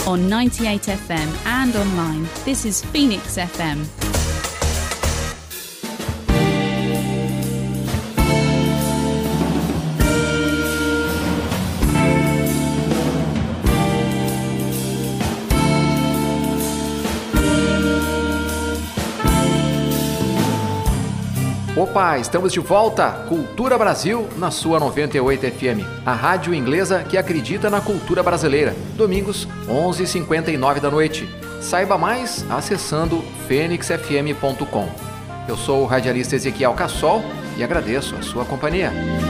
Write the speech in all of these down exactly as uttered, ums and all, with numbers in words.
on ninety-eight F M and online. This is Phoenix F M. Opa, estamos de volta! Cultura Brasil na sua noventa e oito F M, a rádio inglesa que acredita na cultura brasileira. Domingos, onze e cinquenta e nove da noite. Saiba mais acessando fênix f m ponto com. Eu sou o radialista Ezequiel Cassol e agradeço a sua companhia.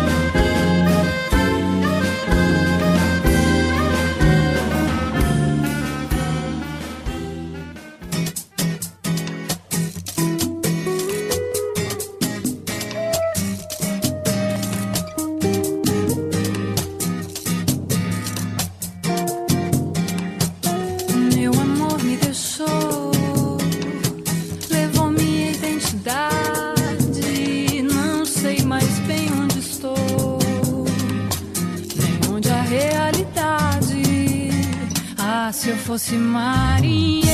Se eu fosse marinheiro,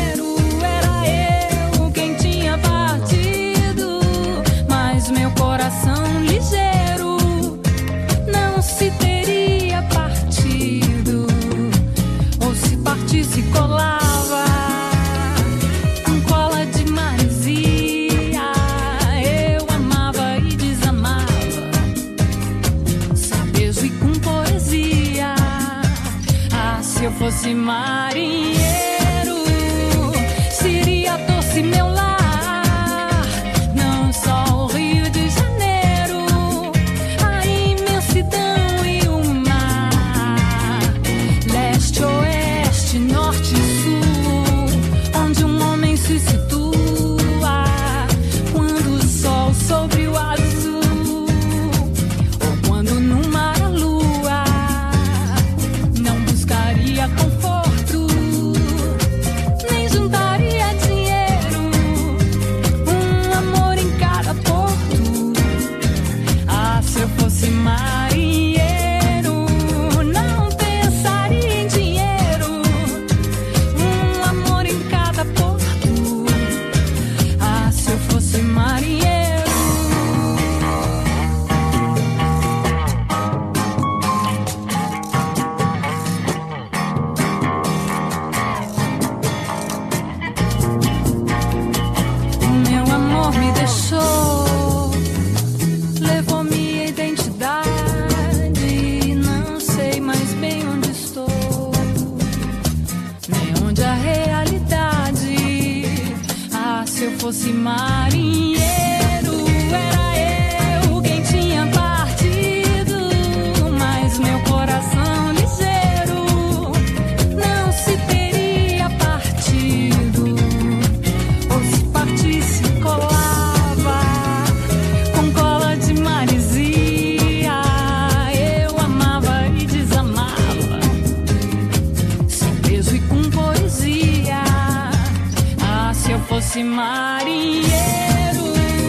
era eu quem tinha partido, mas meu coração ligeiro não se teria partido, ou se partisse colava com cola de maresia. Eu amava e desamava, sabejo e com poesia. Ah, se eu fosse marinheiro, seria doce meu lar, não só o Rio de Janeiro, a imensidão e o mar, leste, oeste, norte e sul, onde um homem se situa quando o sol sobre o azul, ou quando no mar a lua não buscaria conforto, nem juntaria dinheiro, um amor em cada porto. Ah, se eu fosse marinheiro, não pensaria em dinheiro, um amor em cada porto. Ah, se eu fosse marinheiro. Meu amor me deixou, levou minha identidade, não sei mais bem onde estou, nem onde a realidade. Ah, se eu fosse marinheiro, era eu quem tinha partido, mas meu coração ligeiro não se teria partido, ou se partisse colava com cola de maresia. Eu amava e desamava, sabejo e com poesia. Ah, se eu fosse marinheiro,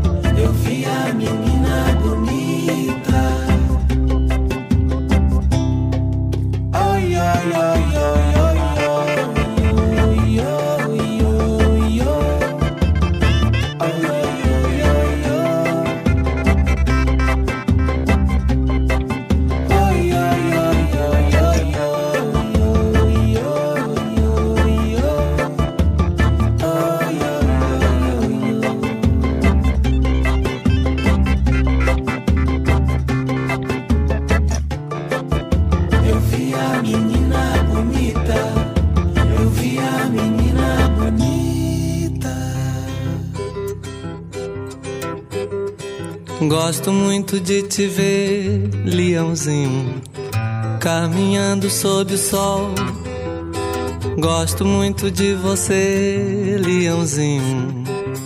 Gosto muito de te ver, leãozinho, caminhando sob o sol. Gosto muito de você, leãozinho,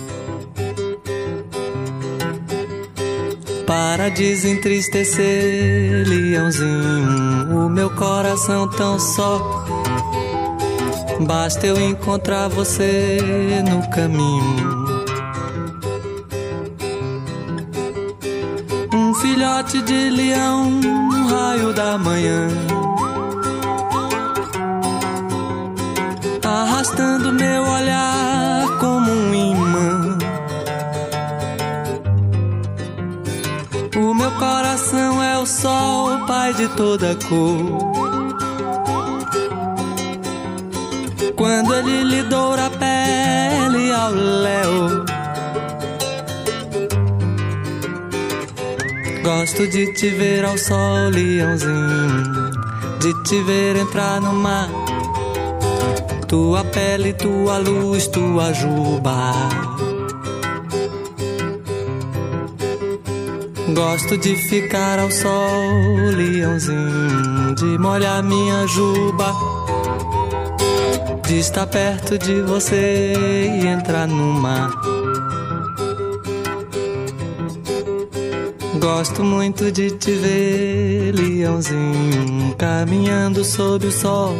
para desentristecer, leãozinho, o meu coração tão só. Basta eu encontrar você no caminho. Filhote de leão no raio da manhã, arrastando meu olhar como um imã. O meu coração é o sol, pai de toda cor. Quando ele lhe doura a pele ao léu, gosto de te ver ao sol, leãozinho, de te ver entrar no mar. Tua pele, tua luz, tua juba. Gosto de ficar ao sol, leãozinho, de molhar minha juba, de estar perto de você e entrar no mar. Gosto muito de te ver, leãozinho, caminhando sob o sol.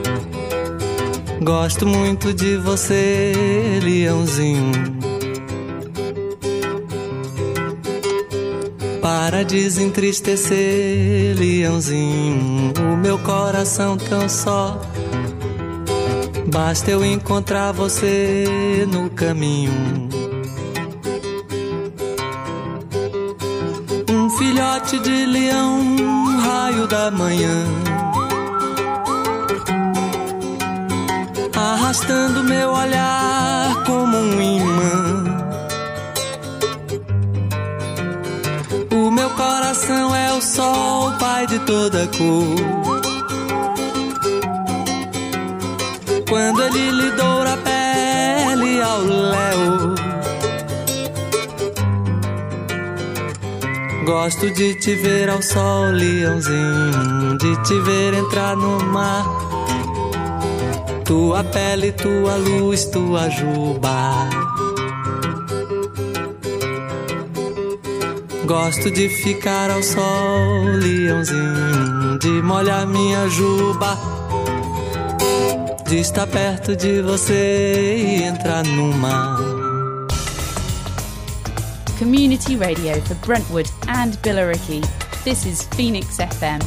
Gosto muito de você, leãozinho, para desentristecer, leãozinho, o meu coração tão só. Basta eu encontrar você no caminho. Filhote de leão, raio da manhã, arrastando meu olhar como um imã. O meu coração é o sol, pai de toda cor. Quando ele lhe doura a pele ao léu, gosto de te ver ao sol, leãozinho, de te ver entrar no mar. Tua pele, tua luz, tua juba. Gosto de ficar ao sol, leãozinho, de molhar minha juba, de estar perto de você e entrar no mar. Community radio for Brentwood and Billericay. This is Phoenix F M.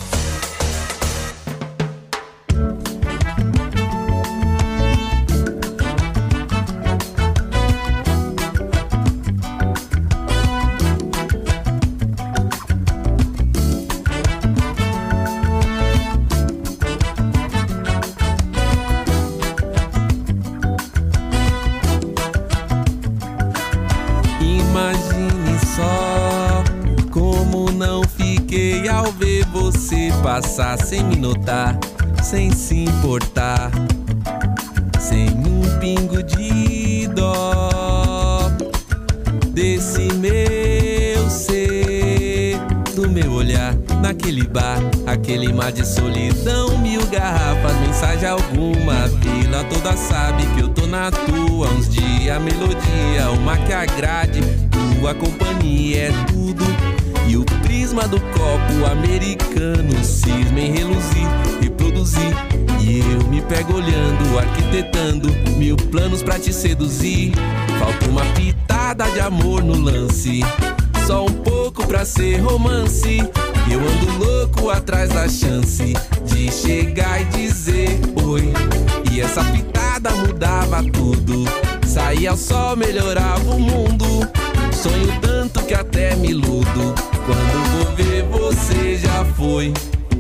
Passar sem me notar, sem se importar, sem um pingo de dó desse meu ser, do meu olhar naquele bar, aquele mar de solidão, mil garrafas, mensagem alguma, a vila toda sabe que eu tô na tua, uns dias, melodia, uma que agrade, tua companhia é tudo. E o prisma do copo americano cisma em reluzir, reproduzir. E eu me pego olhando, arquitetando mil planos pra te seduzir. Falta uma pitada de amor no lance, só um pouco pra ser romance. Eu ando louco atrás da chance de chegar e dizer oi. E essa pitada mudava tudo. Sair ao sol melhorava o mundo. Sonho tanto que até me iludo. Quando vou ver você já foi.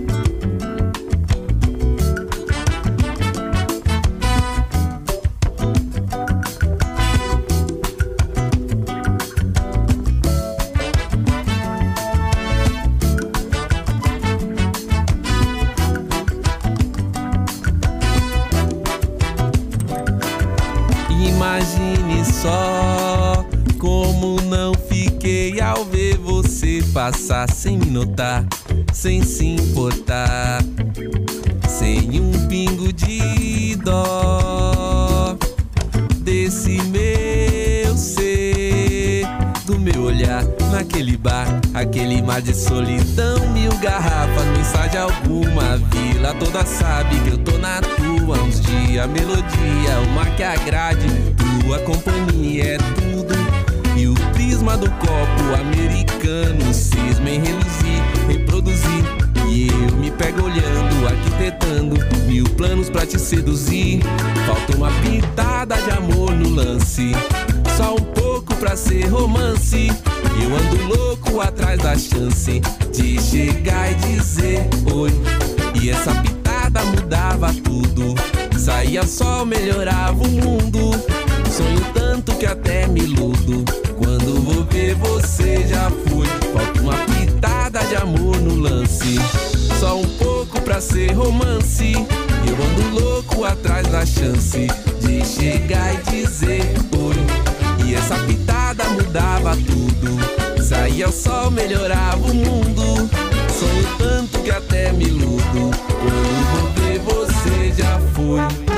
Imagine só como não fiquei ao ver você passar sem me notar, sem se importar, sem um pingo de dó desse meu ser, do meu olhar naquele bar, aquele mar de solidão, mil garrafas, mensagem alguma, vila toda sabe que eu tô na tua uns dias, melodia, uma que agrade, tua companhia é tudo, e o prisma do copo americano cisma em reluzir, reproduzir, e eu me pego olhando, arquitetando mil planos pra te seduzir, falta uma pitada de amor no lance, só um pouco pra ser romance. Eu ando louco atrás da chance de chegar e dizer oi. E essa pitada mudava tudo. Saía sol, melhorava o mundo. Sonho tanto que até me iludo. Quando vou ver você já fui. Falta uma pitada de amor no lance, só um pouco pra ser romance. Eu ando louco atrás da chance de chegar e dizer oi. E essa pitada mudava tudo. Saía o sol, melhorava o mundo. Sonho tanto que até me iludo. Quando vou ver você já foi.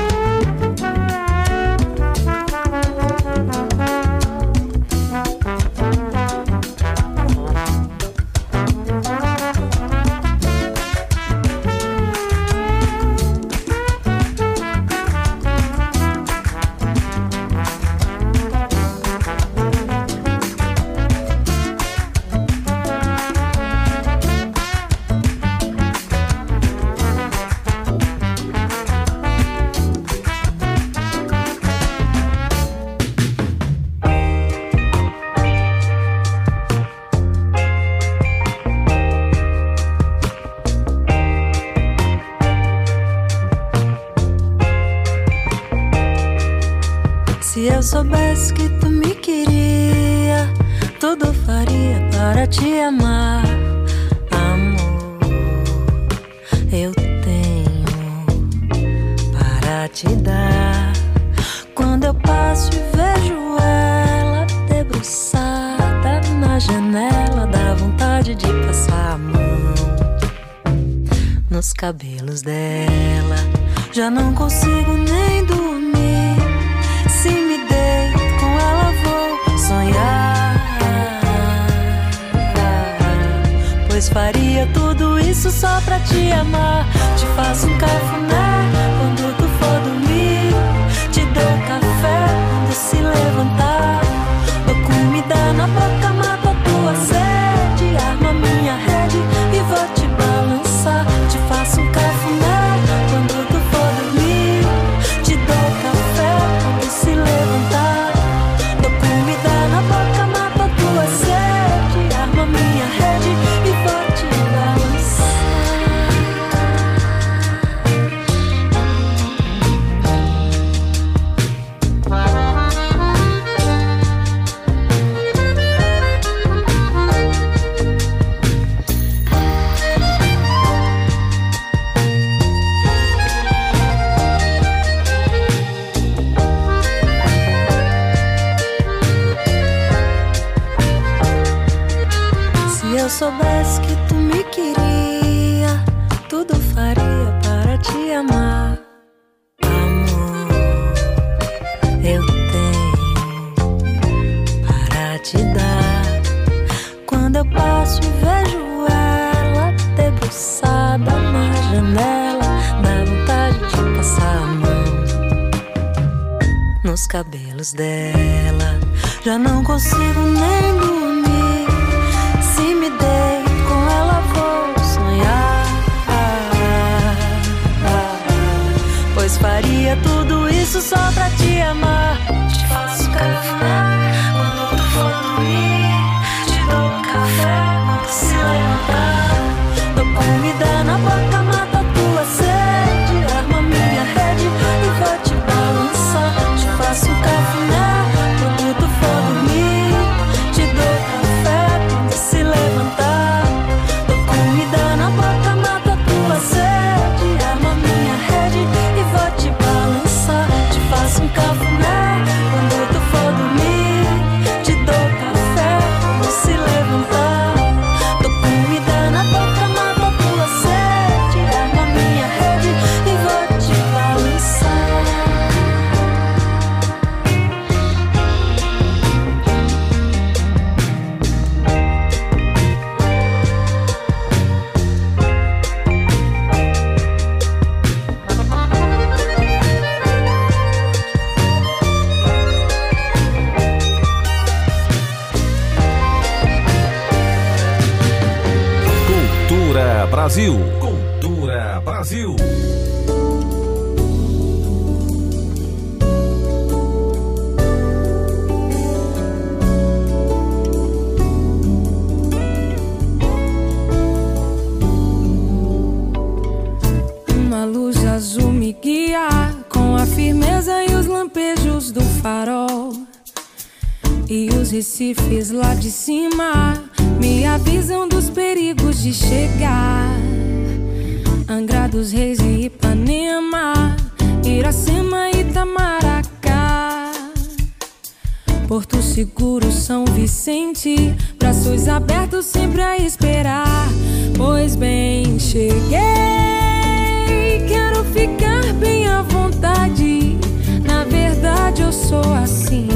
Se eu soubesse que tu me queria, tudo faria para te amar. Amor, eu tenho para te dar. Quando eu passo e vejo ela debruçada na janela, dá vontade de passar a mão nos cabelos dela. Já não consigo nem dormir. Se me deito com ela vou sonhar, pois faria tudo isso só pra te amar. Te faço um cafuné quando tu for dormir, te dou café quando se levantar, dou comida na boca, mato a tua sede, arma minha rede e vou te balançar. Te faço um cafuné quando tu for dormir, te dou café quando se levantar, dou comida na boca, mato a tua sede, arma minha rede e vou te balançar. Se eu soubesse que tu me queria, tudo faria para te amar. Amor, eu tenho para te dar. Quando eu passo e vejo ela debruçada na janela, dá vontade de passar a mão nos cabelos dela. Já não consigo nem dormir. Se me deito com ela vou pois faria tudo isso só pra te amar. Te faço cafuné quando tu for dormir, te dou um café quando se levantar, dou comida na boca, mato a tua sede, arma minha rede e vou te balançar. Te faço cafuné quando tu for dormir, te dou café quando se levantar, dou comida na boca, mato a tua sede, arma minha rede e vou te balançar. Te faço um cafuné quando tu for dormir, te dou café quando se levantar, dou comida na boca, mato a tua sede, arma minha rede e vou te balançar. Cultura Brasil. Cultura Brasil. Uma luz azul me guia com a firmeza e os lampejos do farol. E os recifes lá de cima me avisam dos perigos de chegar. Angra dos Reis e Ipanema, Iracema e Itamaracá, Porto Seguro, São Vicente, braços abertos sempre a esperar. Pois bem, cheguei, quero ficar bem à vontade. Na verdade eu sou assim,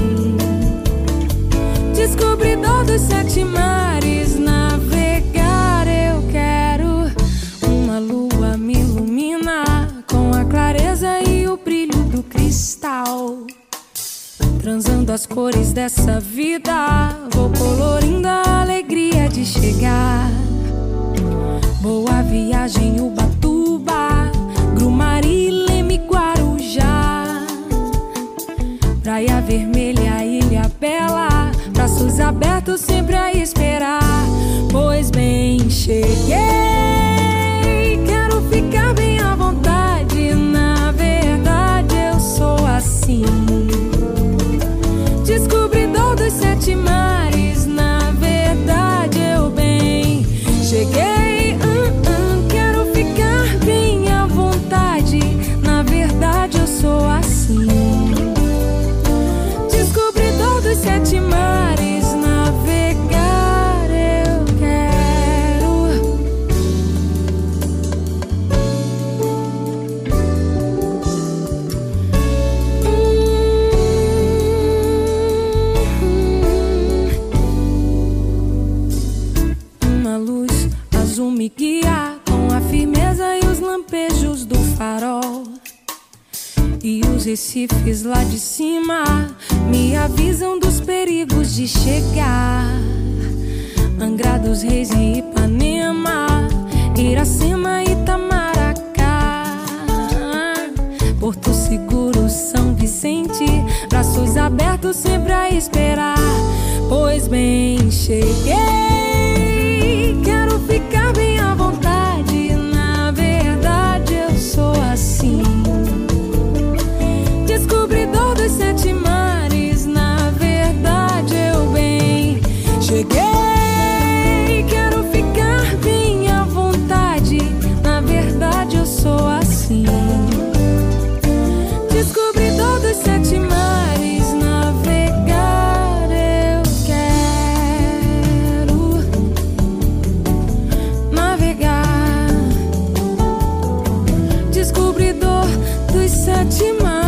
descobridor dos sete mares, navegar eu quero. Uma lua me ilumina com a clareza e o brilho do cristal, transando as cores dessa vida, vou colorindo a alegria de chegar. Boa viagem, Ubatuba, Grumari, Leme, Guarujá, Praia Vermelha, Ilha Bela, braços abertos sempre a esperar. Pois bem, cheguei, quero ficar bem à vontade. Na verdade eu sou assim, descobridor dos sete mares. Na verdade eu bem cheguei, hum, hum, quero ficar bem à vontade. Na verdade eu sou assim, descobridor dos sete mares, navegar eu quero. Uma luz azul me guia com a firmeza e os lampejos do farol. E os recifes lá de cima me avisam dos perigos de chegar. Angra dos Reis e Ipanema, Iracema e Itamaracá, Porto Seguro, São Vicente, braços abertos sempre a esperar. Pois bem, cheguei, quero ficar bem à vontade. Na verdade eu sou assim, descobridor dos sete mares. Na verdade eu bem cheguei, quero ficar bem à vontade. Na verdade eu sou assim, descobridor dos sete mares. Navegar eu quero, navegar, descobridor dos sete mares.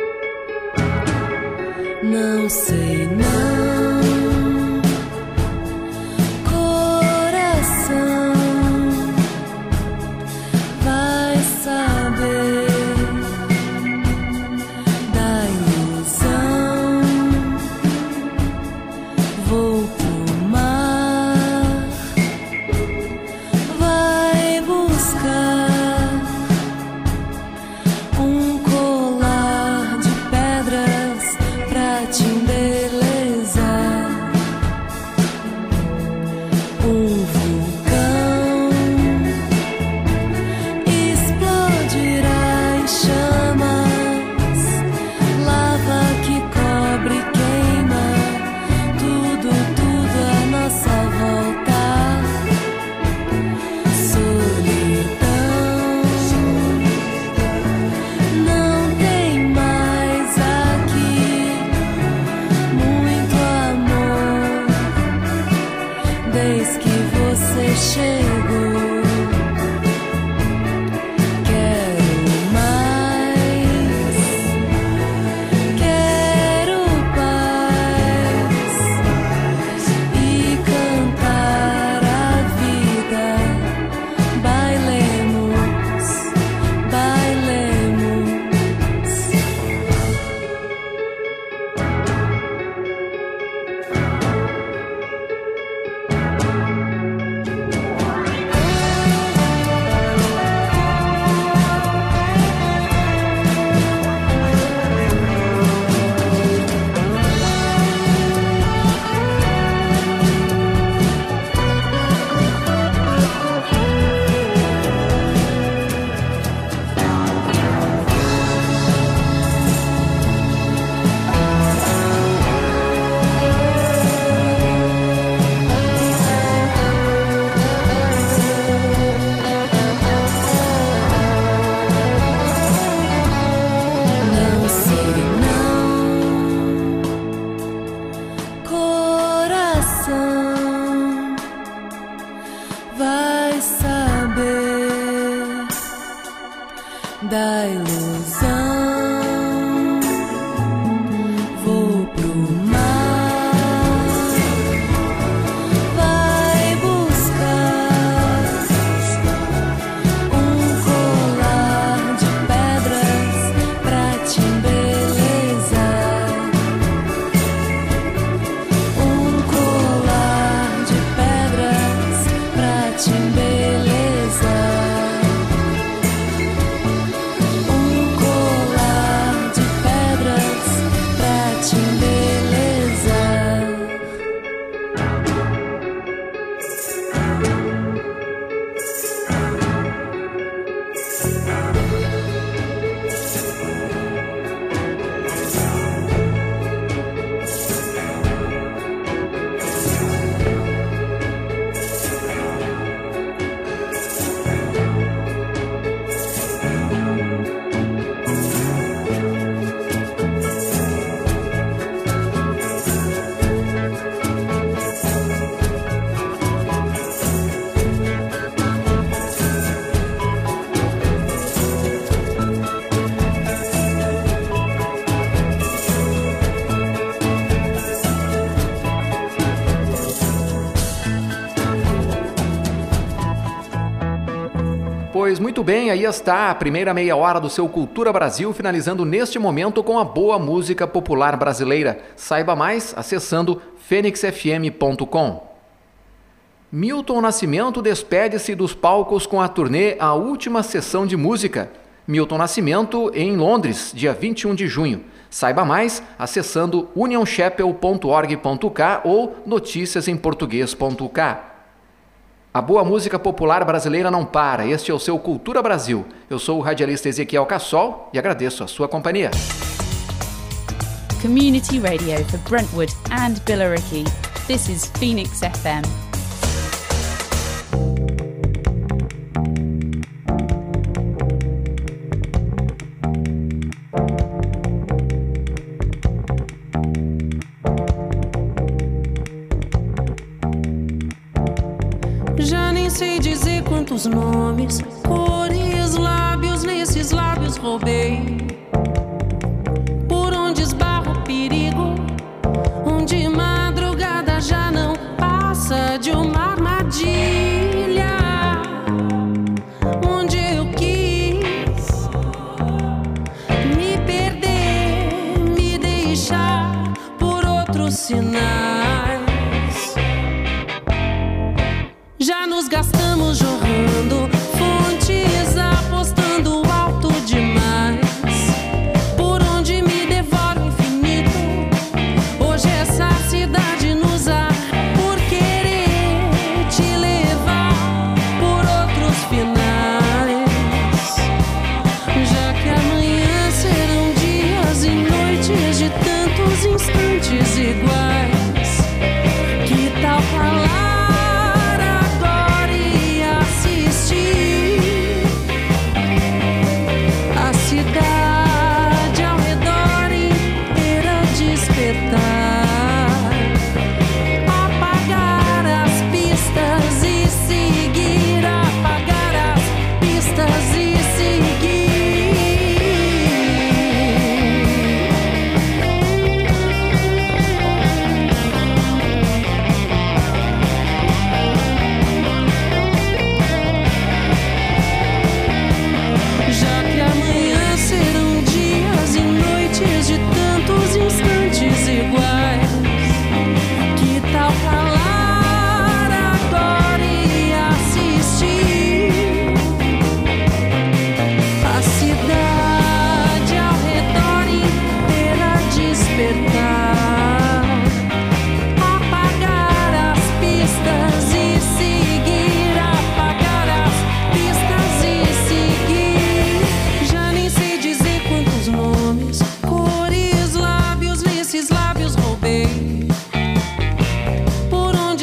Não sei não, Vou pro mar, vai buscar um colar de pedras pra te embelezar. Um vulcão explodirá em chamas, lava que cobre e queima tudo, tudo à nossa volta. Solidão não tem mais aqui, muito amor desde que você chegou. Quero mais, quero paz e cantar a vida. Bailemos, bailemos. Não sei não, coração vai saber da ilusão. Vou pro mar, vai buscar um colar de pedras pra te embelezar. Um colar de pedras pra te embelezar. Um colar de pedras pra te embelezar. Pois muito bem, aí está a primeira meia hora do seu Cultura Brasil, finalizando neste momento com a boa música popular brasileira. Saiba mais acessando fênix f m ponto com. Milton Nascimento despede-se dos palcos com a turnê A Última Sessão de Música. Milton Nascimento em Londres, dia vinte e um de junho. Saiba mais acessando union chapel ponto org ponto k ou notícias em português ponto k. A boa música popular brasileira não para. Este é o seu Cultura Brasil. Eu sou o radialista Ezequiel Cassol e agradeço a sua companhia. Community radio for Brentwood and Billericay. This is Phoenix F M. Já nem sei dizer quantos nomes, cores, lábios, nesses lábios roubei. Por onde esbarra o perigo, onde madrugada já não passa de uma armadilha. Onde eu quis me perder, me deixar por outros sinais.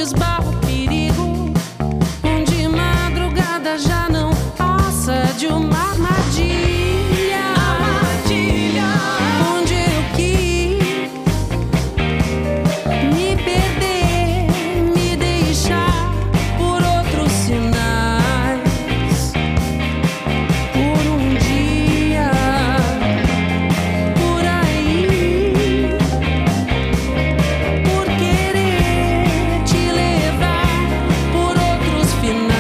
esbarra o perigo, onde madrugada já não passa de uma armadilha, armadilha, onde eu quis me perder, me deixar por outros sinais, por um dia, por aí, por querer te levar por outros finais.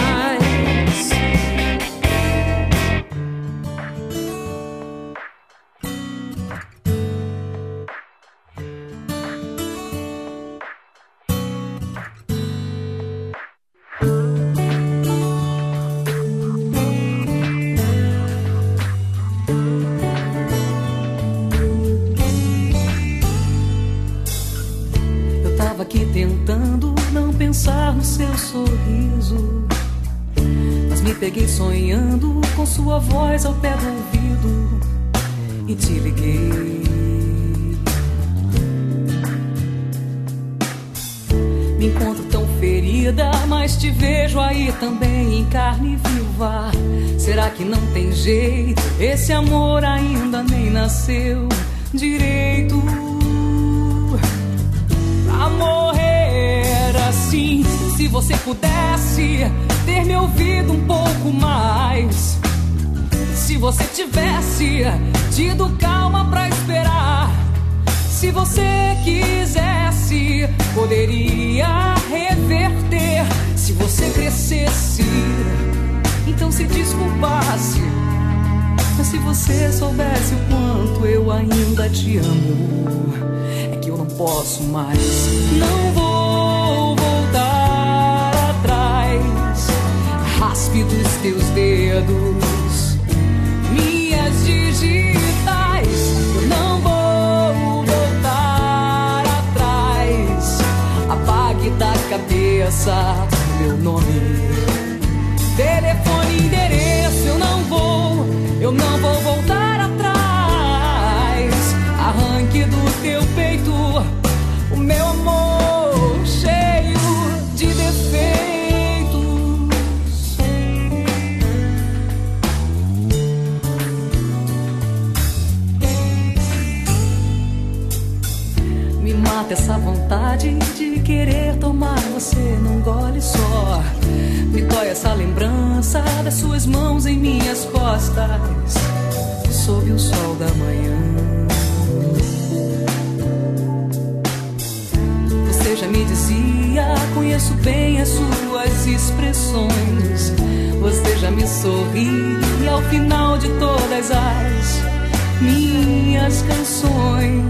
Eu tava aqui tentando não pensar no seu sorriso, mas me peguei sonhando com sua voz ao pé do ouvido e te liguei. Me encontro tão ferida, mas te vejo aí também em carne viva. Será que não tem jeito? Esse amor ainda nem nasceu direito pra morrer assim. Se você pudesse ter me ouvido um pouco mais, se você tivesse tido calma pra esperar, se você quisesse, poderia reverter. Se você crescesse, então se desculpasse. Mas se você soubesse o quanto eu ainda te amo, é que eu não posso mais. Não vou voltar atrás. Raspe dos teus dedos minhas digitais. Eu não vou voltar atrás. Apague da cabeça meu nome, telefone, endereço. Eu não vou, eu não vou voltar atrás. Arranque do teu peito o meu amor cheio de defeitos. Me mata essa vontade de querer tomar você num gole só. Me dói essa lembrança das suas mãos em minhas costas, sob o sol da manhã. Você já me dizia, conheço bem as suas expressões. Você já me sorri ao final de todas as minhas canções.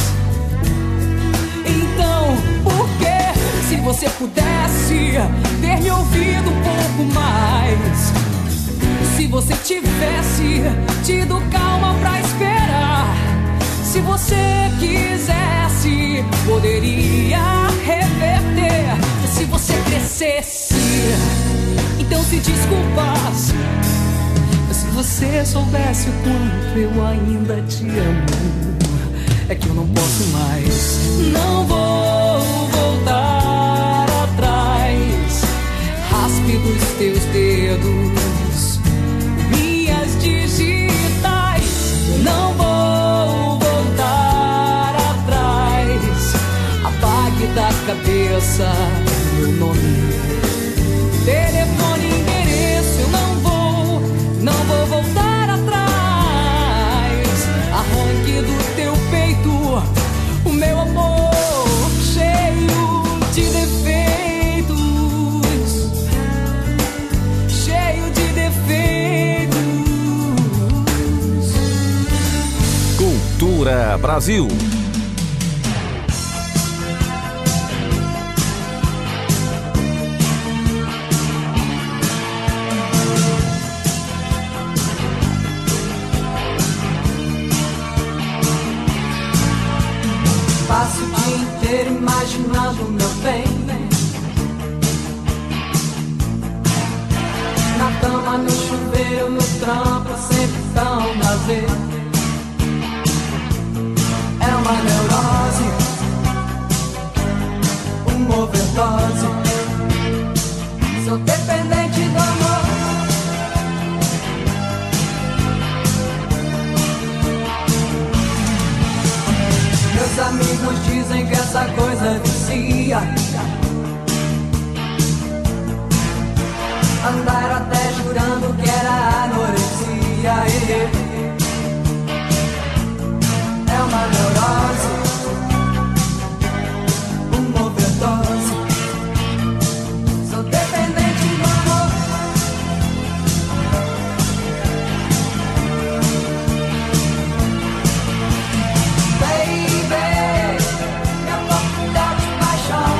Então, por que, se você pudesse ter me ouvido um pouco mais, se você tivesse tido calma pra esperar, se você quisesse, poderia reverter. Se você crescesse, então se desculpasse. Mas se você soubesse o quanto eu ainda te amo, é que eu não posso mais. Não vou voltar atrás. Raspe dos teus dedos minhas digitais. Não vou voltar atrás. Apague da cabeça meu nome, telefone, endereço. Eu não vou, não vou voltar atrás. Arranque do teu peito o meu amor cheio de defeitos, cheio de defeitos. Cultura Brasil. Passo o dia inteiro imaginando meu bem, na cama, no chuveiro, no trampo, sempre tão prazer. É uma overdose. Sou dependente do amor. Meus amigos dizem que essa coisa vicia. Andaram até jurando que era anorexia. É uma neurose, uma overdose. Sou dependente do amor. Baby, meu corpo tá de paixão,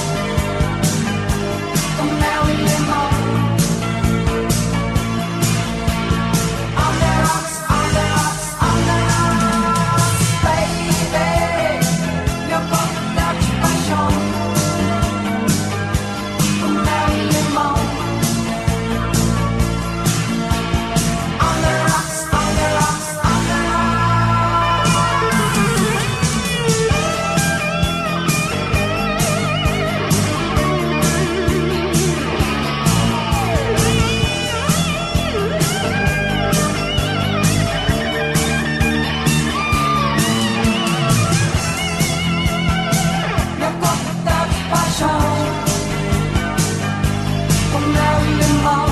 com mel e limão. On the rocks, on the rocks, on the rocks. Baby, meu corpo tá de paixão, com mel e limão. On the rocks, on the rocks, on the meu corpo tá de paixão, com mel e limão.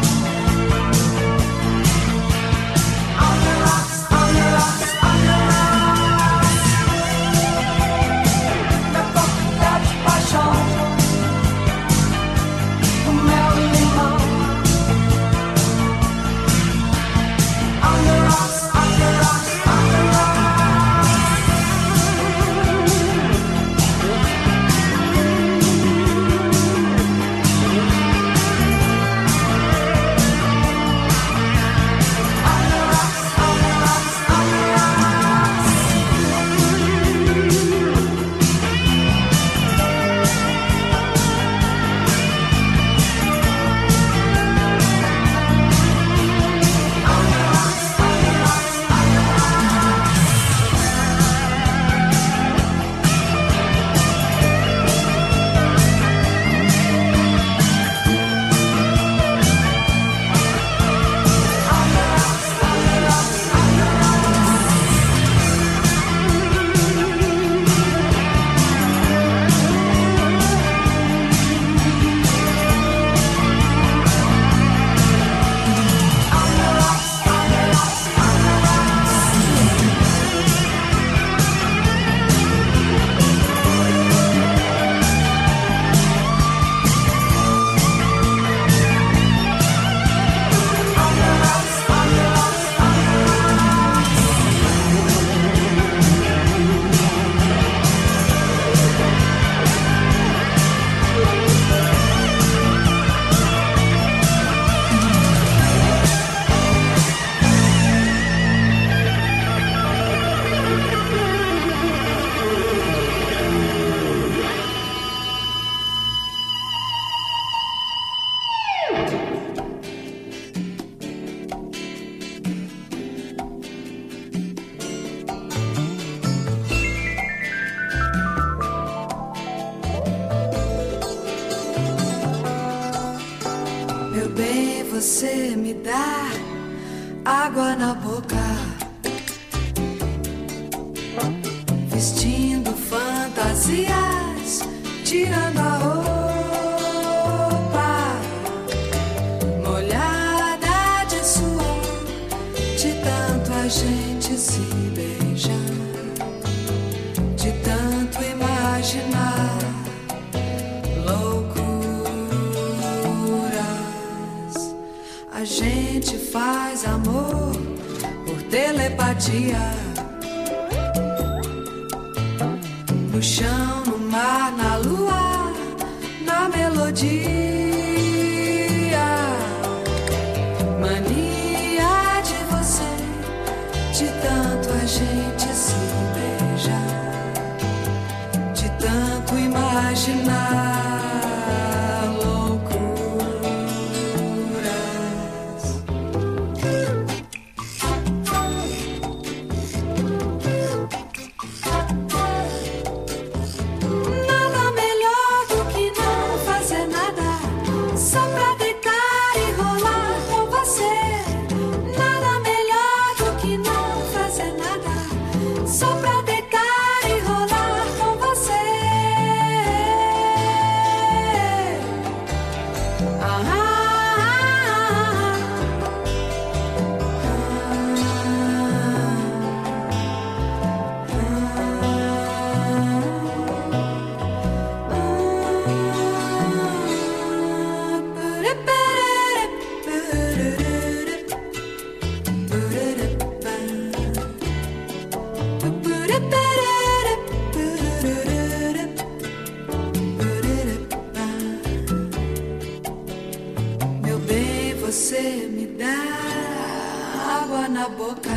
On the rocks, on the rocks, on the rocks. Meu corpo tá de paixão, com mel e limão. On the rocks, on the rocks, on the rocks. Meu bem, você me dá água na boca, vestindo fantasias, tirando a roupa, molhada de suor, de tanto a gente se beijar, de tanto imaginar loucuras. A gente faz amor por telepatia, no chão, no mar, na lua, na melodia. Mania de você, de tanto a gente se beijar, de tanto imaginar loucuras. Nada melhor do que você me dá água na boca,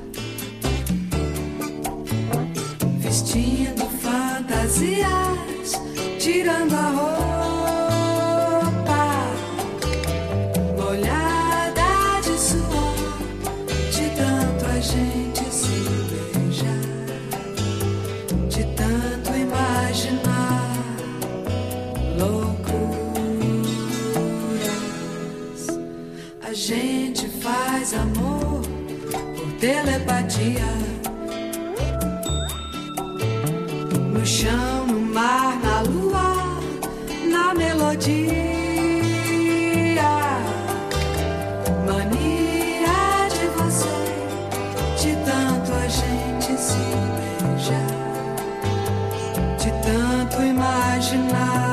vestindo fantasias, tirando a roupa, molhada de suor, de tanto a gente se beijar, de tanto imaginar loucuras. A gente faz amor por telepatia, no chão, no mar, na lua, na melodia. Mania de você, de tanto a gente se beijar, de tanto imaginar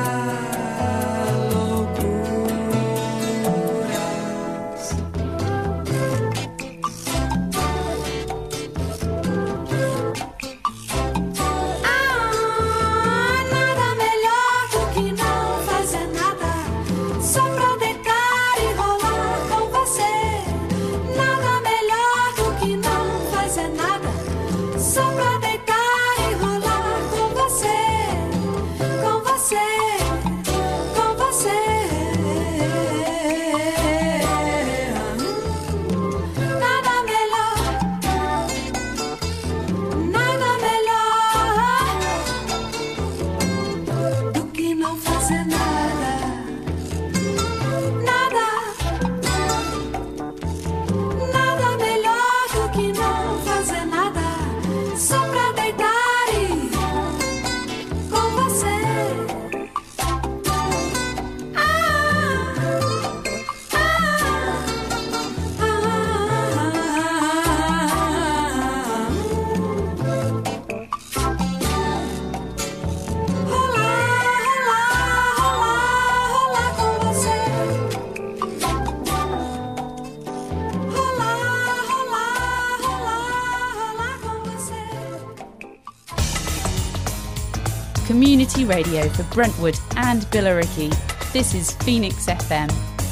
Community radio for Brentwood and Billericay. This is Phoenix F M.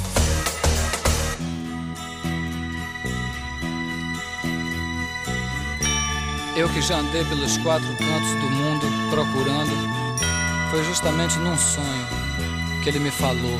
Eu que já andei pelos quatro cantos do mundo procurando, foi justamente num sonho que ele me falou.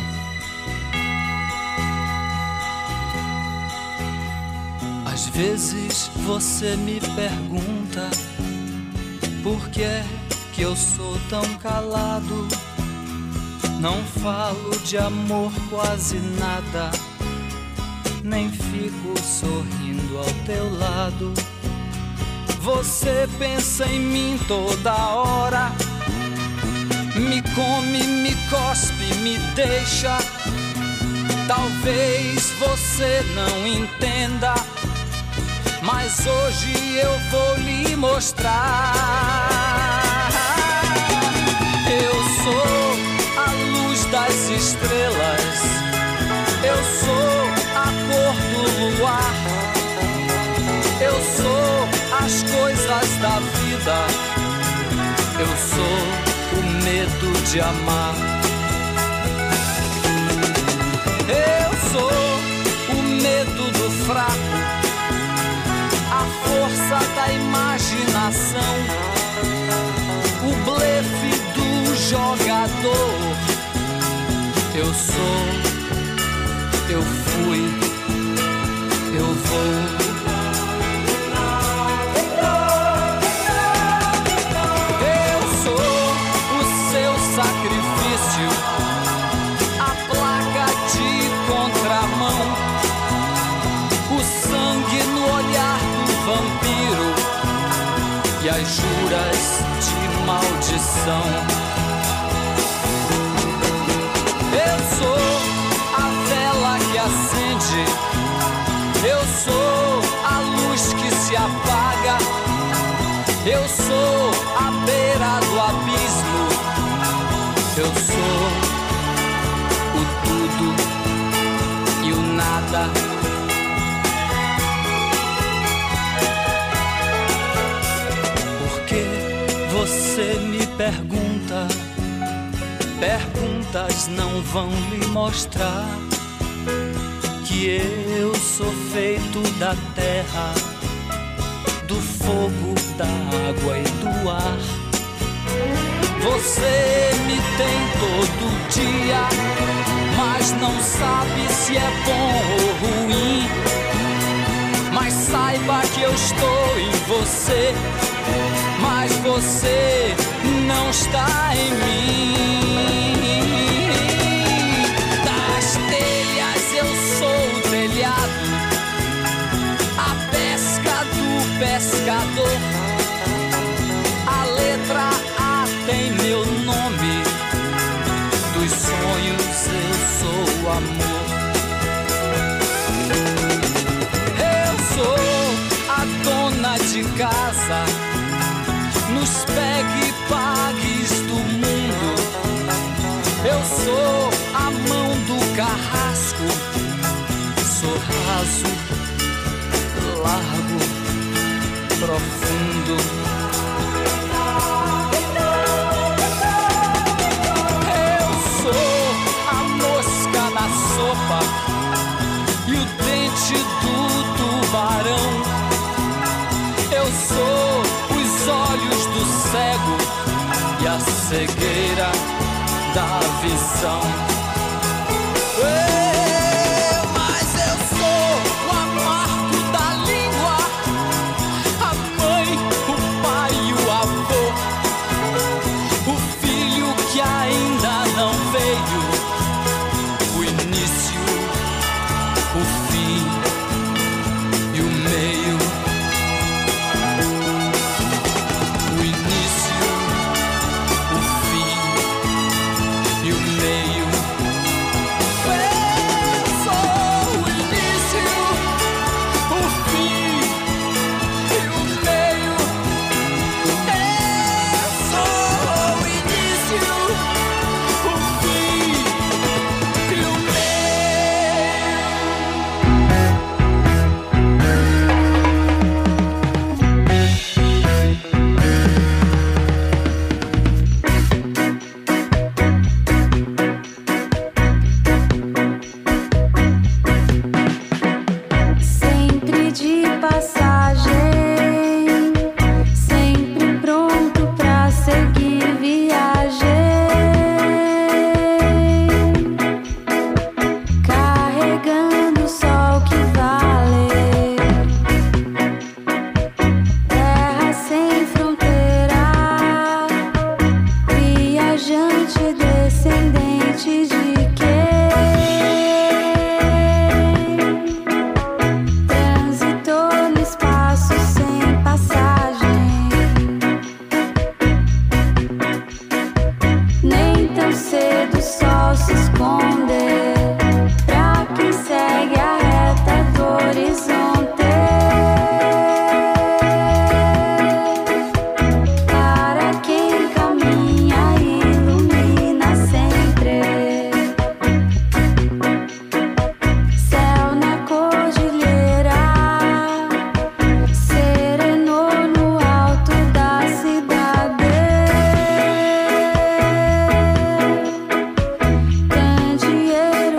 Às vezes você me pergunta por que é que eu sou tão calado, não falo de amor quase nada, nem fico sorrindo ao teu lado. Você pensa em mim toda hora, me come, me cospe, me deixa. Talvez você não entenda, mas hoje eu vou lhe mostrar. Eu sou a luz das estrelas, eu sou a cor do luar, eu sou as coisas da vida, eu sou o medo de amar. Eu sou o medo do fraco, a força da imaginação, o blefe do jogador. Eu sou, eu fui, eu vou. Eu sou o seu sacrifício, a placa de contramão, o sangue no olhar do vampiro e as juras de maldição. Eu sou a vela que acende, eu sou a luz que se apaga, eu sou a beira do abismo, eu sou o tudo e o nada. Porque você me pergunta, perguntas não vão lhe mostrar que que eu sou feito da terra, do fogo, da água e do ar. Você me tem todo dia, mas não sabe se é bom ou ruim. Mas saiba que eu estou em você, mas você não está em mim. Das telhas eu sou o telhado, a pesca do pescador. A letra A tem meu nome, dos sonhos eu sou o amor. Eu sou a dona de casa, nos pegue-pagues do mundo. Eu sou a mão do carrasco, sou raso, largo, profundo. Eu sou a mosca na sopa e o dente do tubarão. Eu sou os olhos do cego e a cegueira da visão. Ei, mas eu sou o amargo da língua, a mãe, o pai e o avô, o filho que ainda não veio, o início, o fim e o meio. Candeeiro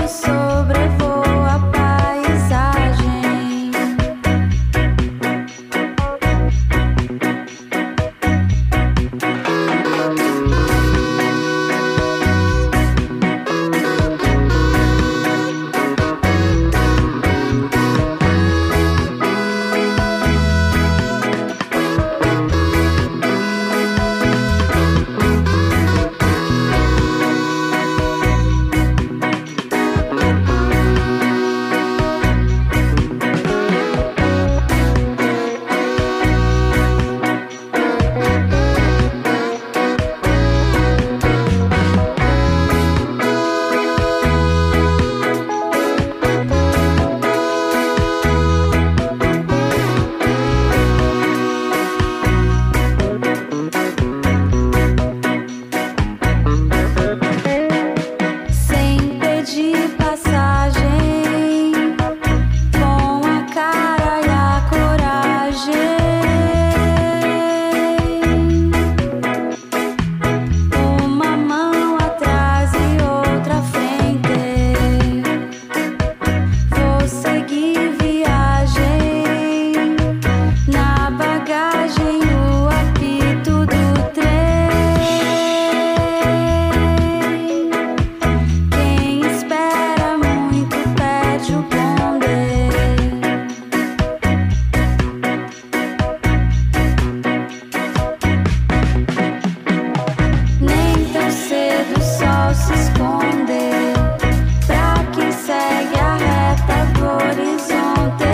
se esconder, pra quem segue a reta do horizonte,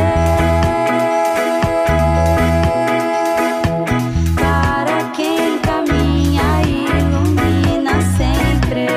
para quem caminha e ilumina sempre.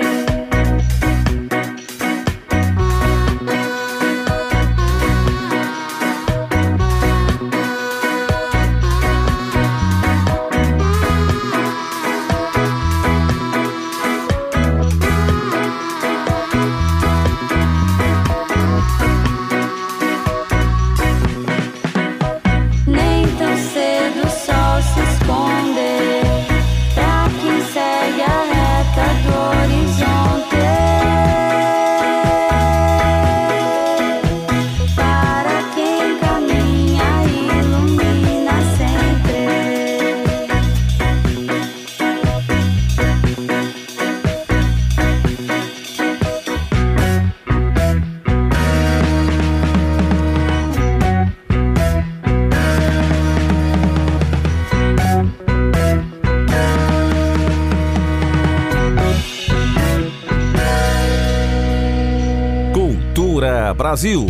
Nem tão cedo o sol se esconde, pra quem segue a reta do horizonte, para quem caminha e ilumina sempre. Cultura Brasil.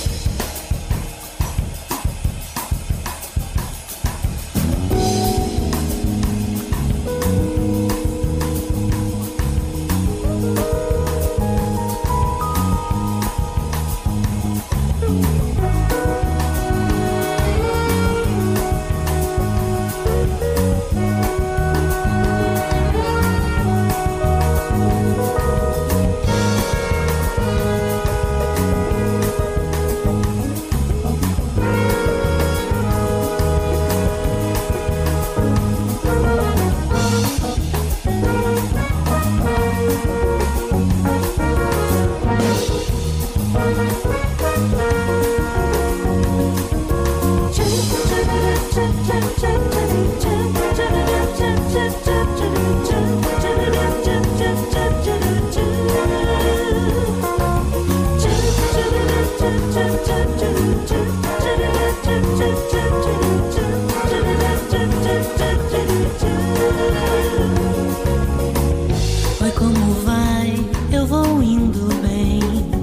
Oi, como vai? Eu vou indo bem.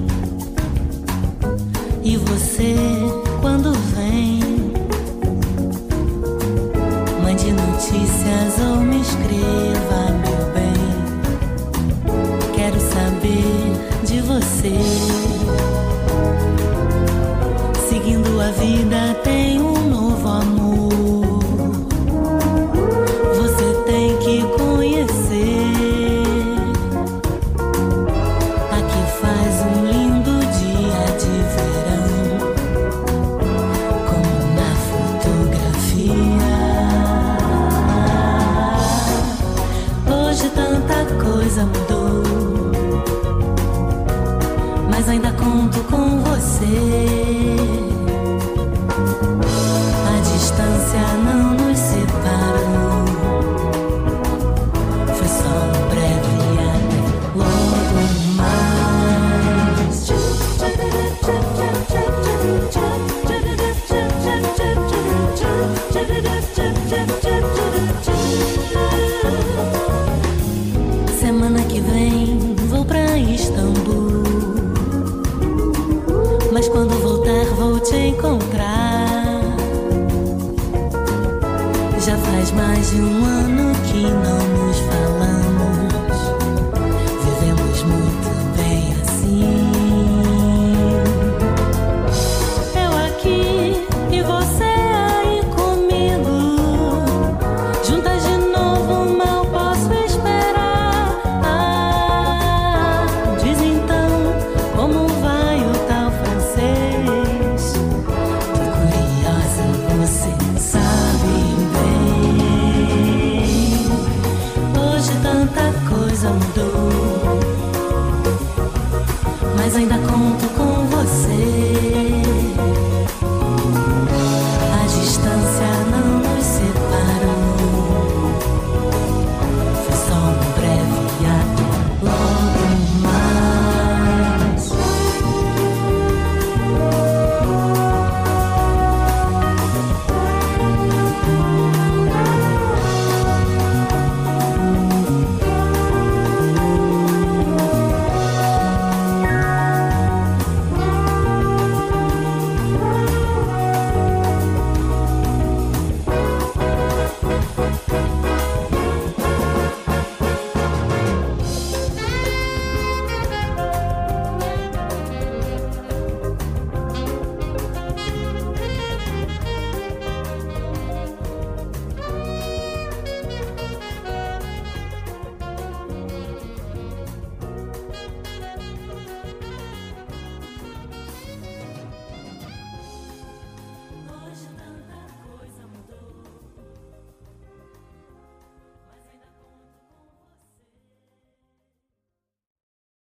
E você, quando vem, mande notícias ou me escreva, meu bem. Quero saber de você. Seguindo a vida tem um novo amor. Você tem que conhecer. Aqui faz um lindo dia de verão, como na fotografia. Hoje tanta coisa mudou, mas ainda conto com você. A distância não nos separou, foi só um breve até logo mais. Semana que vem vou pra Istambul, mas quando voltar vou te encontrar. Já faz mais de um ano que não